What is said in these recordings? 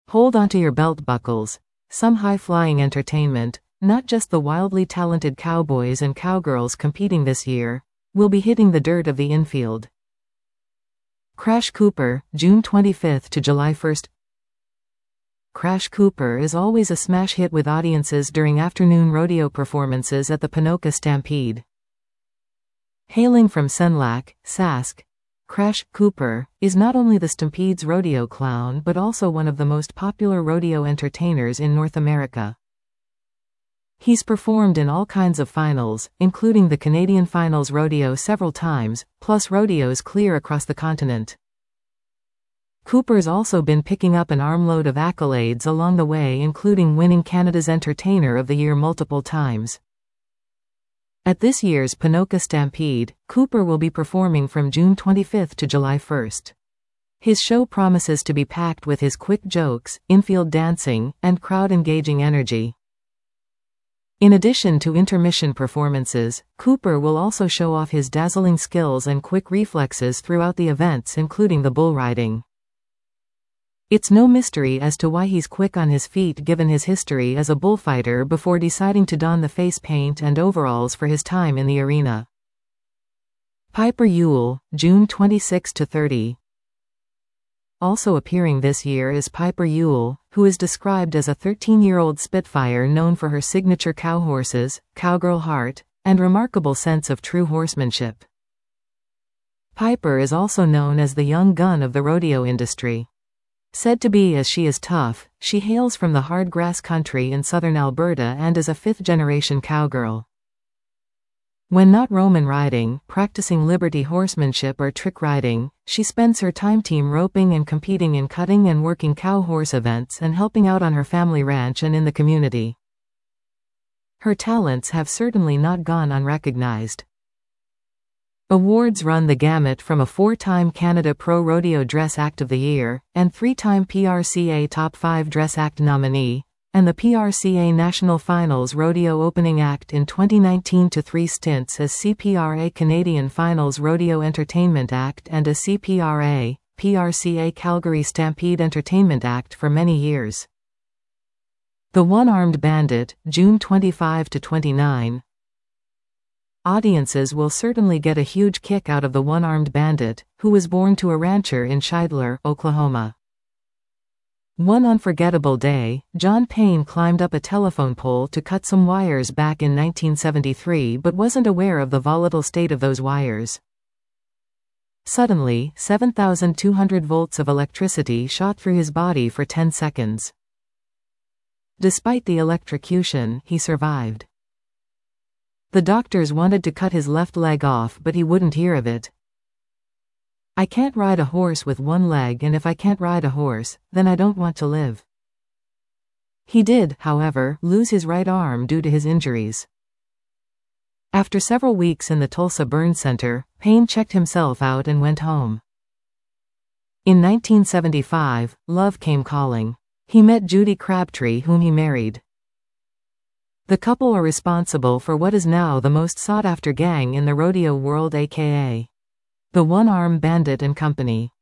Hold onto your belt buckles. Some high-flying entertainment, not just the wildly talented cowboys and cowgirls competing this year, will be hitting the dirt of the infield. Crash Cooper, June 25 to July 1. Crash Cooper is always a smash hit with audiences during afternoon rodeo performances at the Ponoka Stampede. Hailing from Senlac, Sask, Crash Cooper is not only the Stampede's rodeo clown but also one of the most popular rodeo entertainers in North America. He's performed in all kinds of finals, including the Canadian Finals Rodeo several times, plus rodeos clear across the continent. Cooper's also been picking up an armload of accolades along the way, including winning Canada's Entertainer of the Year multiple times. At this year's Ponoka Stampede, Cooper will be performing from June 25 to July 1. His show promises to be packed with his quick jokes, infield dancing, and crowd-engaging energy. In addition to intermission performances, Cooper will also show off his dazzling skills and quick reflexes throughout the events, including the bull riding. It's no mystery as to why he's quick on his feet given his history as a bullfighter before deciding to don the face paint and overalls for his time in the arena. Piper Ewell, June 26 to 30. Also appearing this year is Piper Ewell, who is described as a 13-year-old Spitfire known for her signature cow horses, cowgirl heart, and remarkable sense of true horsemanship. Piper is also known as the young gun of the rodeo industry. Said to be as she is tough, she hails from the hard grass country in southern Alberta and is a fifth-generation cowgirl. When not roman riding, practicing liberty horsemanship or trick riding, she spends her time team roping and competing in cutting and working cow horse events and helping out on her family ranch and in the community. Her talents have certainly not gone unrecognized. Awards run the gamut from a 4-time Canada Pro Rodeo Dress Act of the Year, and 3-time PRCA Top 5 Dress Act nominee, and the PRCA National Finals Rodeo Opening Act in 2019 to 3 stints as CPRA Canadian Finals Rodeo Entertainment Act and a CPRA, PRCA Calgary Stampede Entertainment Act for many years. The One-Armed Bandit, June 25 to 29. Audiences will certainly get a huge kick out of the One-Armed Bandit, who was born to a rancher in Shidler, Oklahoma. One unforgettable day, John Payne climbed up a telephone pole to cut some wires back in 1973 but wasn't aware of the volatile state of those wires. Suddenly, 7,200 volts of electricity shot through his body for 10 seconds. Despite the electrocution, he survived. The doctors wanted to cut his left leg off, but he wouldn't hear of it. I can't ride a horse with one leg, and if I can't ride a horse, then I don't want to live. He did, however, lose his right arm due to his injuries. After several weeks in the Tulsa Burn Center, Payne checked himself out and went home. In 1975, love came calling. He met Judy Crabtree, whom he married. The couple are responsible for what is now the most sought-after gang in the rodeo world, aka the One-Armed Bandit and Company.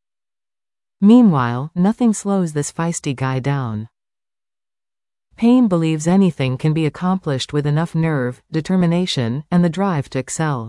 Meanwhile, nothing slows this feisty guy down. Payne believes anything can be accomplished with enough nerve, determination, and the drive to excel.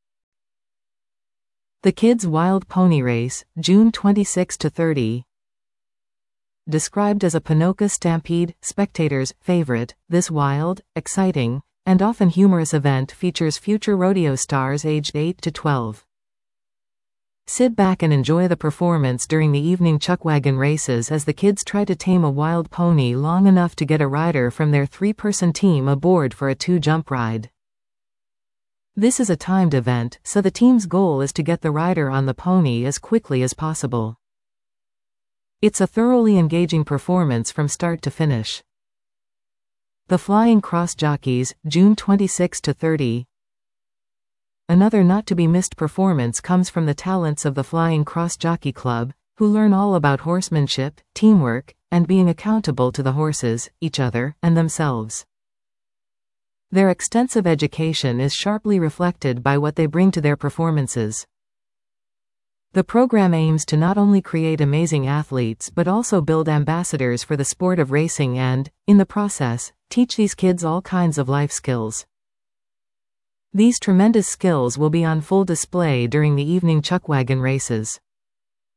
The Kids Wild Pony Race, June 26 to 30. Described as a Ponoka Stampede spectators' favorite, this wild, exciting, and often humorous event features future rodeo stars aged 8 to 12. Sit back and enjoy the performance during the evening chuckwagon races as the kids try to tame a wild pony long enough to get a rider from their 3-person team aboard for a 2-jump ride. This is a timed event, so the team's goal is to get the rider on the pony as quickly as possible. It's a thoroughly engaging performance from start to finish. The Flying Cross Jockeys, June 26 to 30. Another not-to-be-missed performance comes from the talents of the Flying Cross Jockey Club, who learn all about horsemanship, teamwork, and being accountable to the horses, each other, and themselves. Their extensive education is sharply reflected by what they bring to their performances. The program aims to not only create amazing athletes but also build ambassadors for the sport of racing and, in the process, teach these kids all kinds of life skills. These tremendous skills will be on full display during the evening chuckwagon races.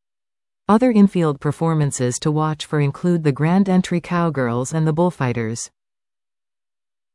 Other infield performances to watch for include the Grand Entry Cowgirls and the Bullfighters.